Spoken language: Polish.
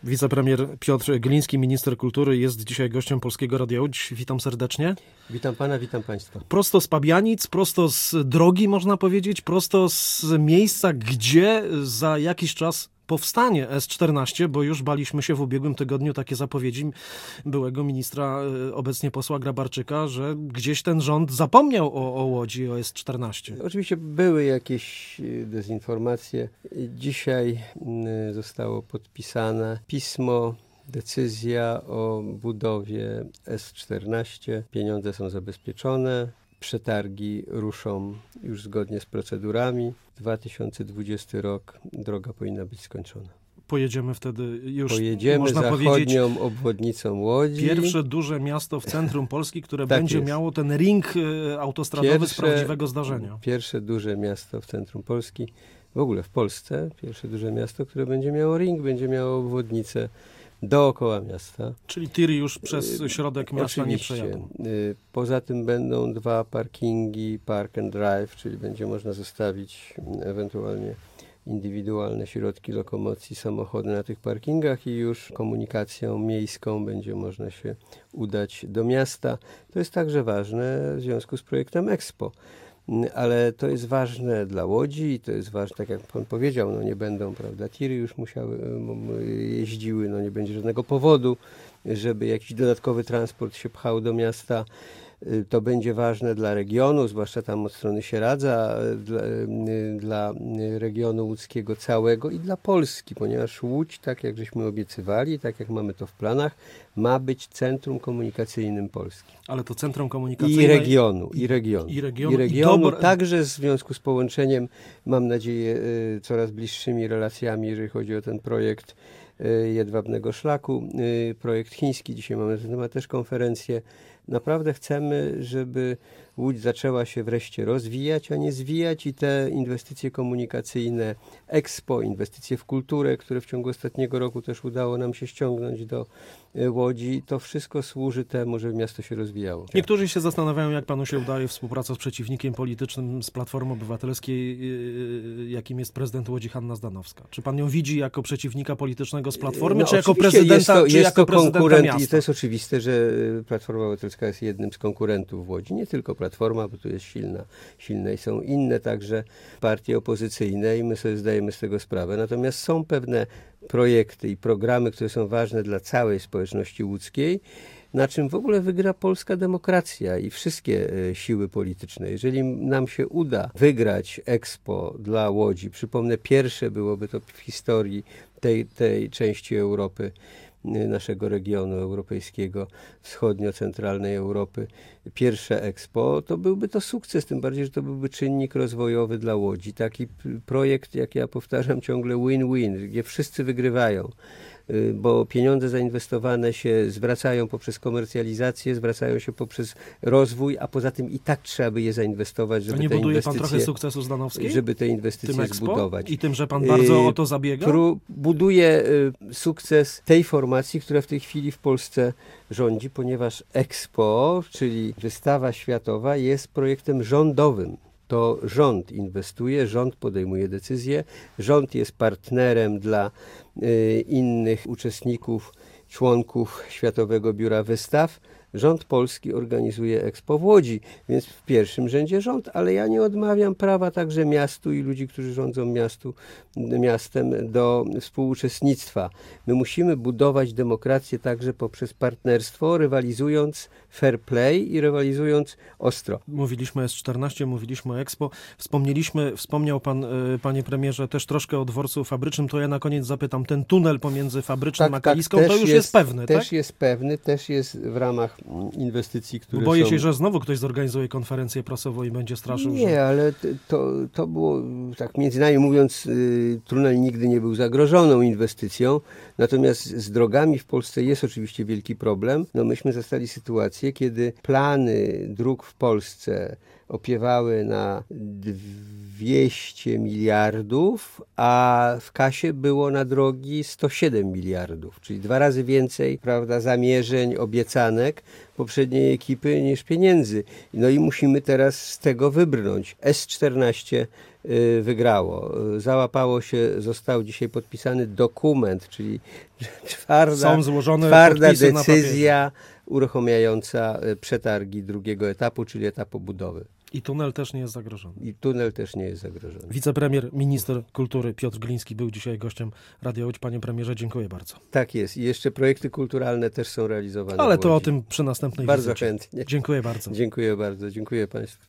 Wicepremier Piotr Gliński, minister kultury, jest dzisiaj gościem Polskiego Radia Łódź. Witam serdecznie. Witam pana, witam państwa. Prosto z Pabianic, prosto z drogi, można powiedzieć, prosto z miejsca, gdzie za jakiś czas powstanie S14, bo już baliśmy się w ubiegłym tygodniu takie zapowiedzi byłego ministra, obecnie posła Grabarczyka, że gdzieś ten rząd zapomniał o Łodzi, o S14. Oczywiście były jakieś dezinformacje. Dzisiaj zostało podpisane pismo, decyzja o budowie S14. Pieniądze są zabezpieczone. Przetargi ruszą już zgodnie z procedurami. 2020 rok, droga powinna być skończona. Pojedziemy wtedy już, pojedziemy można zachodnią obwodnicą Łodzi. Pierwsze duże miasto w centrum Polski, które będzie miało ten ring autostradowy z prawdziwego zdarzenia. Pierwsze duże miasto w centrum Polski, w ogóle w Polsce, pierwsze duże miasto, które będzie miało ring, będzie miało obwodnicę dookoła miasta. Czyli tiry już przez środek miasta nie przejadą. Poza tym będą 2 parkingi, park and drive, czyli będzie można zostawić ewentualnie indywidualne środki lokomocji, samochody na tych parkingach i już komunikacją miejską będzie można się udać do miasta. To jest także ważne w związku z projektem Expo. Ale to jest ważne dla Łodzi i to jest ważne, tak jak pan powiedział, nie będą, prawda, tiry już jeździły, nie będzie żadnego powodu, żeby jakiś dodatkowy transport się pchał do miasta. To będzie ważne dla regionu, zwłaszcza tam od strony Sieradza, dla regionu łódzkiego całego i dla Polski, ponieważ Łódź, tak jak żeśmy obiecywali, tak jak mamy to w planach, ma być centrum komunikacyjnym Polski. Ale to centrum komunikacyjne... I regionu, także w związku z połączeniem, mam nadzieję, coraz bliższymi relacjami, jeżeli chodzi o ten projekt Jedwabnego Szlaku, projekt chiński. Dzisiaj mamy na ten temat też konferencję. Naprawdę chcemy, żeby Łódź zaczęła się wreszcie rozwijać, a nie zwijać i te inwestycje komunikacyjne, Expo, inwestycje w kulturę, które w ciągu ostatniego roku też udało nam się ściągnąć do Łodzi, to wszystko służy temu, żeby miasto się rozwijało. Niektórzy się zastanawiają, jak panu się udaje współpraca z przeciwnikiem politycznym z Platformy Obywatelskiej, jakim jest prezydent Łodzi Hanna Zdanowska. Czy pan ją widzi jako przeciwnika politycznego z Platformy, czy jako prezydenta, czy jako prezydenta miasta? I to jest oczywiste, że Platforma Obywatelska jest jednym z konkurentów w Łodzi. Nie tylko Platforma, bo tu jest silne i są inne także partie opozycyjne i my sobie zdajemy z tego sprawę. Natomiast są pewne projekty i programy, które są ważne dla całej społeczności łódzkiej, na czym w ogóle wygra polska demokracja i wszystkie siły polityczne. Jeżeli nam się uda wygrać Expo dla Łodzi, przypomnę, pierwsze byłoby to w historii tej części Europy, naszego regionu europejskiego, wschodnio-centralnej Europy, pierwsze Expo, to byłby to sukces, tym bardziej, że to byłby czynnik rozwojowy dla Łodzi. Taki projekt, jak ja powtarzam ciągle, win-win, gdzie wszyscy wygrywają, bo pieniądze zainwestowane się zwracają poprzez komercjalizację, zwracają się poprzez rozwój, a poza tym i tak trzeba by je zainwestować, żeby nie te buduje inwestycje... pan trochę sukcesu Zdanowskiej? Żeby te inwestycje zbudować. I tym, że pan bardzo o to zabiega? Buduje sukces tej formacji, która w tej chwili w Polsce rządzi, ponieważ Expo, czyli wystawa światowa, jest projektem rządowym. To rząd inwestuje, rząd podejmuje decyzje, rząd jest partnerem dla innych uczestników, członków Światowego Biura Wystaw. Rząd polski organizuje Expo w Łodzi, więc w pierwszym rzędzie rząd, ale ja nie odmawiam prawa także miastu i ludzi, którzy rządzą miastem do współuczestnictwa. My musimy budować demokrację także poprzez partnerstwo, rywalizując fair play i rywalizując ostro. Mówiliśmy S14, mówiliśmy o Expo. Wspomniał pan, panie premierze, też troszkę o dworcu fabrycznym. To ja na koniec zapytam, ten tunel pomiędzy Fabrycznym a Kaliską, to już jest pewny, tak? Też jest pewny, też jest w ramach inwestycji, które Boję się, że znowu ktoś zorganizuje konferencję prasową i będzie straszył. Nie, ale to było, tak między nami mówiąc, tunel nigdy nie był zagrożoną inwestycją, natomiast z drogami w Polsce jest oczywiście wielki problem. Myśmy zastali sytuację, kiedy plany dróg w Polsce opiewały na 200 miliardów, a w kasie było na drogi 107 miliardów, czyli 2 razy więcej, prawda, zamierzeń, obiecanek poprzedniej ekipy niż pieniędzy. No i musimy teraz z tego wybrnąć. S14 wygrało. Załapało się, został dzisiaj podpisany dokument, czyli twarda decyzja uruchamiająca przetargi drugiego etapu, czyli etapu budowy. I tunel też nie jest zagrożony. I tunel też nie jest zagrożony. Wicepremier, minister kultury Piotr Gliński był dzisiaj gościem Radia Łódź. Panie premierze, dziękuję bardzo. Tak jest. I jeszcze projekty kulturalne też są realizowane. Ale to o tym przy następnej Bardzo wizycie. chętnie. Dziękuję bardzo. Dziękuję bardzo. Dziękuję Państwu.